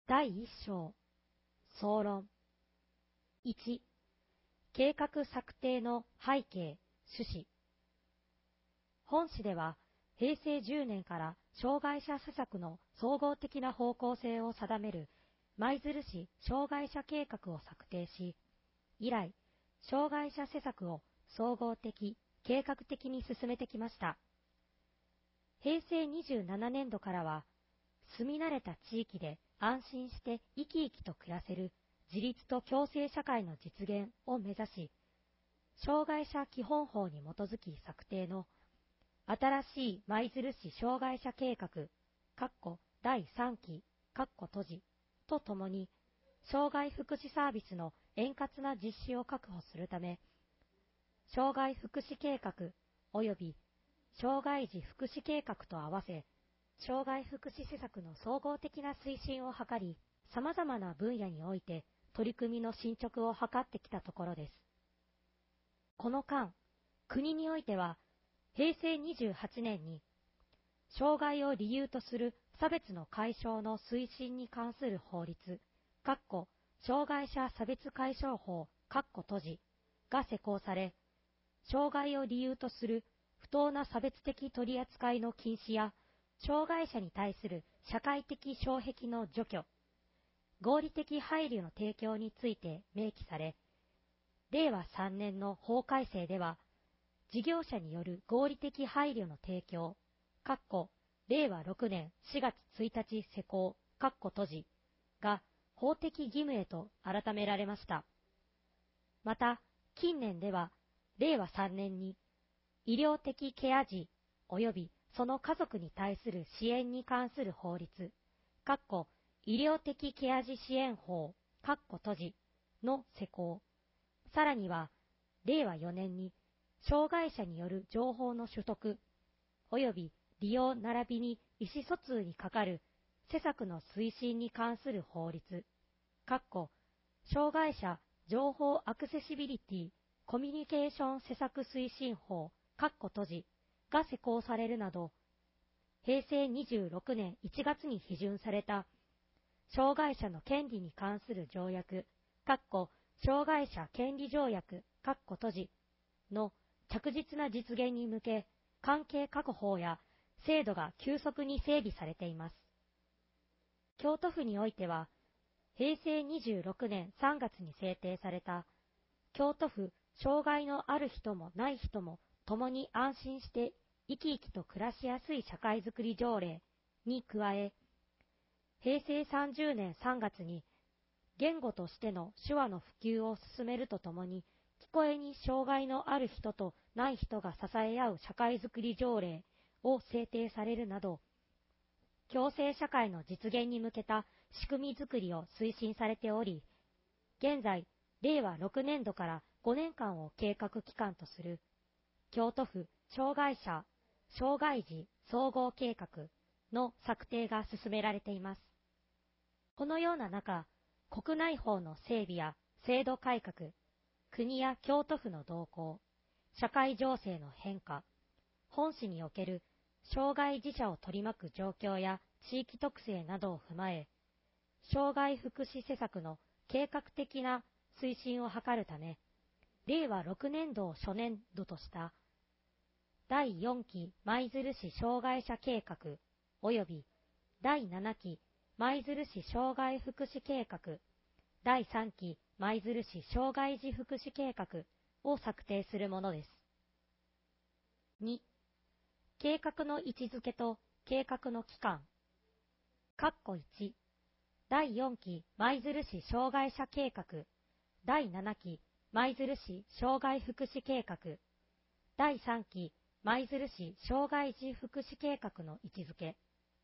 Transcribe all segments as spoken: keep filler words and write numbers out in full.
だいいっ章、総論。いち、計画策定の背景、趣旨。本誌では、へいせいじゅうねんから障害者施策の総合的な方向性を定める舞鶴市障害者計画を策定し、以来、障害者施策を総合的、計画的に進めてきました。へいせいにじゅうななねんどからは、住み慣れた地域で安心して生き生きと暮らせる自立と共生社会の実現を目指し、障害者基本法に基づき策定の新しい舞鶴市障害者計画、だいさんき、閉じとともに、障害福祉サービスの円滑な実施を確保するため、障害福祉計画及び障害児福祉計画と合わせ、障害福祉施策の総合的な推進を図り、様々な分野において取り組みの進捗を図ってきたところです。この間、国においては、へいせいにじゅうはちねんに、障害を理由とする差別の解消の推進に関する法律、障害者差別解消法、閉じが施行され、障害を理由とする不当な差別的取り扱いの禁止や、障害者に対する社会的障壁の除去、合理的配慮の提供について明記され、れいわさんねんの法改正では、事業者による合理的配慮の提供、れいわろくねんしがつついたち施行、閉じが法的義務へと改められました。また、近年では、れいわさんねんに、医療的ケア児及びその家族に対する支援に関する法律、医療的ケア児支援法、閉じの施行、さらには、れいわよねんに、障害者による情報の取得、及び利用並びに意思疎通にかかる施策の推進に関する法律、障害者情報アクセシビリティコミュニケーション施策推進法、閉じが施行されるなど、へいせいにじゅうろくねんいちがつに批准された、障害者の権利に関する条約、障害者権利条約、閉じの着実な実現に向け、関係各法や制度が急速に整備されています。京都府においては、へいせいにじゅうろくねんさんがつに制定された、京都府障害のある人もない人も共に安心して生き生きと暮らしやすい社会づくり条例に加え、へいせいさんじゅうねんさんがつに言語としての手話の普及を進めるとともに、聞こえに障害のある人とない人が支え合う社会づくり条例を制定されるなど、共生社会の実現に向けた仕組みづくりを推進されており、現在、れいわろくねんどからごねんかんを計画期間とする、京都府障害者、障害児総合計画の策定が進められています。このような中、国内法の整備や制度改革、国や京都府の動向、社会情勢の変化、本市における障害児者を取り巻く状況や地域特性などを踏まえ、障害福祉施策の計画的な推進を図るため、れいわろくねんどを初年度としただいよんき舞鶴市障害者計画及びだいななき舞鶴市障害福祉計画、だいさんき舞鶴市障害児福祉計画を策定するものです。に、計画の位置づけと計画の期間。いち、だいよんき舞鶴市障害者計画、だいななき舞鶴市障害福祉計画、だいさんき舞鶴市障害児福祉計画の位置づけ。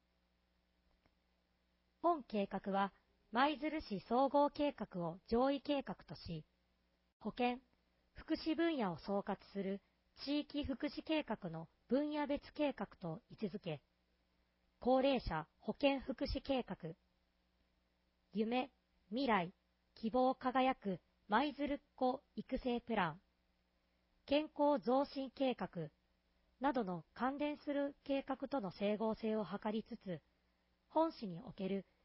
本計画は、舞鶴市総合計画を上位計画とし、保健、福祉分野を総括する地域福祉計画の分野別計画と位置づけ、高齢者保健福祉計画、夢、未来、希望輝く舞鶴っ子育成プラン、健康増進計画などの関連する計画との整合性を図りつつ、本市における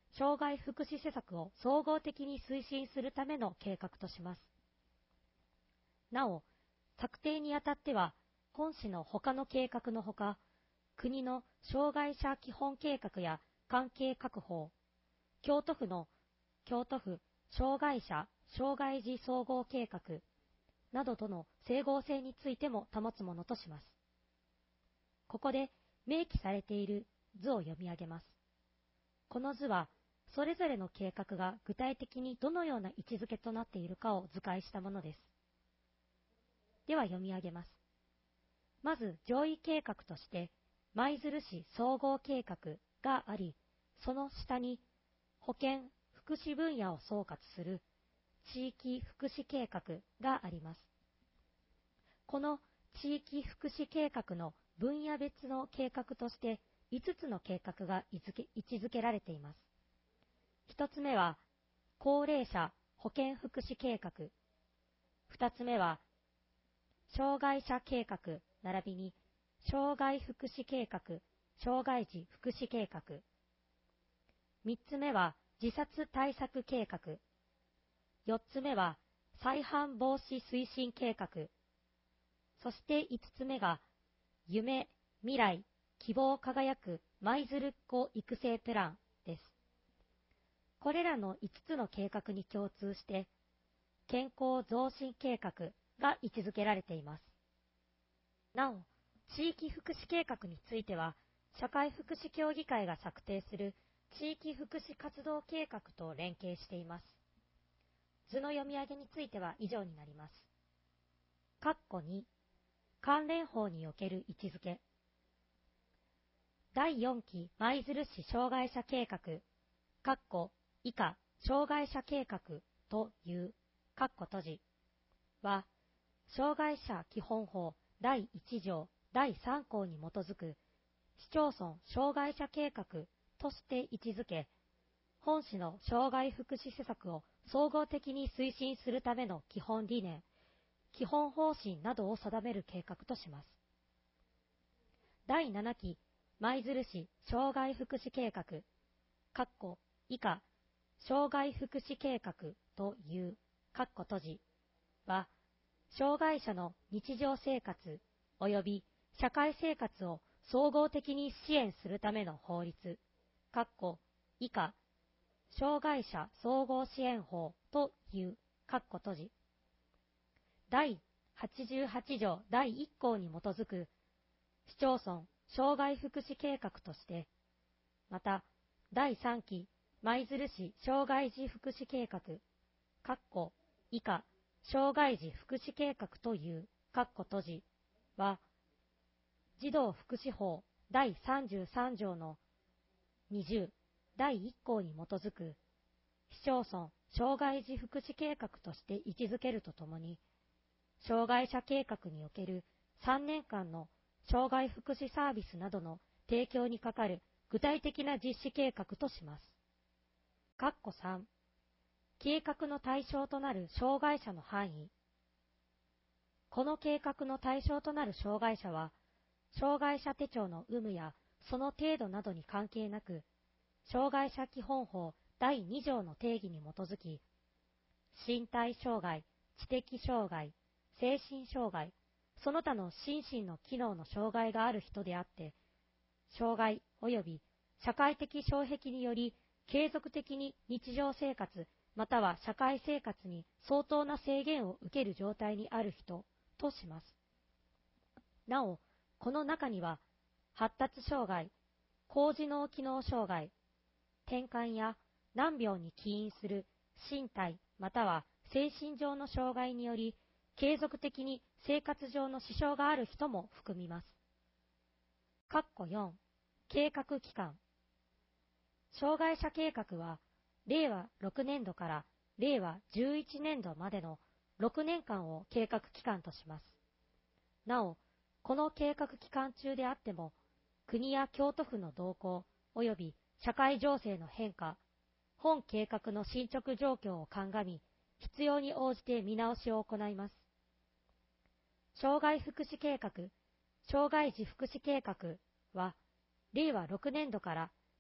障害福祉施策を総合的に推進するための計画とします。なお、策定にあたっては、本市の他の計画のほか、国の障害者基本計画や関係各法、京都府の京都府障害者障害児総合計画などとの整合性についても保つものとします。ここで明記されている図を読み上げます。この図は、それぞれの計画が具体的にどのような位置づけとなっているかを図解したものです。では読み上げます。まず上位計画として、舞鶴市総合計画があり、その下に保健・福祉分野を総括する地域福祉計画があります。この地域福祉計画の分野別の計画としていつつの計画が位置づけられています。ひとつめは高齢者保健福祉計画、ふたつめは障害者計画並びに障害福祉計画、障害児福祉計画、みっつめは自殺対策計画、よっつめは再犯防止推進計画、そしていつつめが夢、未来、希望輝く舞鶴っ子育成プランです。これらのいつつの計画に共通して、健康増進計画が位置づけられています。なお、地域福祉計画については、社会福祉協議会が策定する地域福祉活動計画と連携しています。図の読み上げについては以上になります。括弧に、関連法における位置づけ。だいよんき舞鶴市障害者計画、括弧以下障害者計画という、括弧閉じは、障害者基本法だいいち条だいさん項に基づく市町村障害者計画として位置づけ、本市の障害福祉施策を総合的に推進するための基本理念、基本方針などを定める計画とします。だいななき舞鶴市障害福祉計画、括弧以下障害福祉計画という、括弧閉じは、障害者の日常生活及び社会生活を総合的に支援するための法律、括弧以下障害者総合支援法という、括弧閉じだいはちじゅうはち条だいいっ項に基づく市町村障害福祉計画として、まただいさんき舞鶴市障害児福祉計画、括弧以下障害児福祉計画という、括弧閉じは、児童福祉法だいさんじゅうさん条のにじゅうだいいっ項に基づく市町村障害児福祉計画として位置づけるとともに、障害者計画におけるさんねんかんの障害福祉サービスなどの提供にかかる具体的な実施計画とします。括弧さん、計画の対象となる障害者の範囲。この計画の対象となる障害者は、障害者手帳の有無やその程度などに関係なく、障害者基本法だいに条の定義に基づき、身体障害、知的障害、精神障害、その他の心身の機能の障害がある人であって、障害及び社会的障壁により継続的に日常生活または社会生活に相当な制限を受ける状態にある人とします。なお、この中には発達障害、高次脳機能障害、転換や難病に起因する身体または精神上の障害により継続的に生活上の支障がある人も含みます。括弧よん、計画期間。障害者計画は、れいわろくねんどかられいわじゅういちねんどまでのろくねんかんを計画期間とします。なお、この計画期間中であっても、国や京都府の動向及び社会情勢の変化、本計画の進捗状況を鑑み、必要に応じて見直しを行います。障害福祉計画、障害児福祉計画は、れいわろくねんどから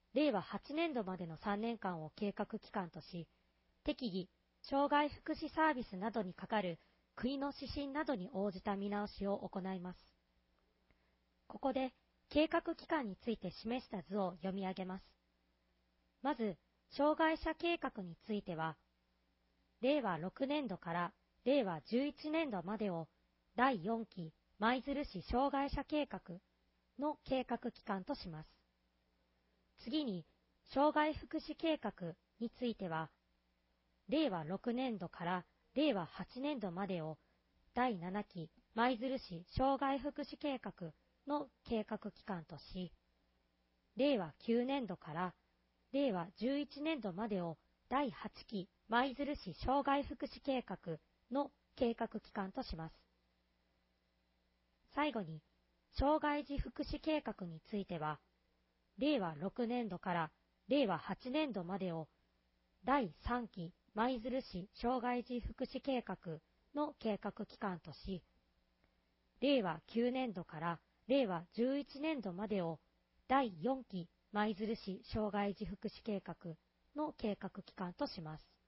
令和はちねんどまでのさんねんかんを計画期間とし、適宜、障害福祉サービスなどにかかる国の指針などに応じた見直しを行います。ここで、計画期間について示した図を読み上げます。まず、障害者計画については、令和ろくねんどから令和じゅういちねんどまでをだいよんき舞鶴市障害者計画の計画期間とします。次に、障害福祉計画については、令和ろくねんどから令和はちねんどまでをだいななき舞鶴市障害福祉計画の計画期間とし、令和きゅうねんどから令和じゅういちねんどまでをだいはちき舞鶴市障害福祉計画の計画期間とします。最後に、障害児福祉計画については、令和ろくねんどから令和はちねんどまでをだいさんき舞鶴市障害児福祉計画の計画期間とし、令和きゅうねんどから令和じゅういちねんどまでをだいよんき舞鶴市障害児福祉計画の計画期間とします。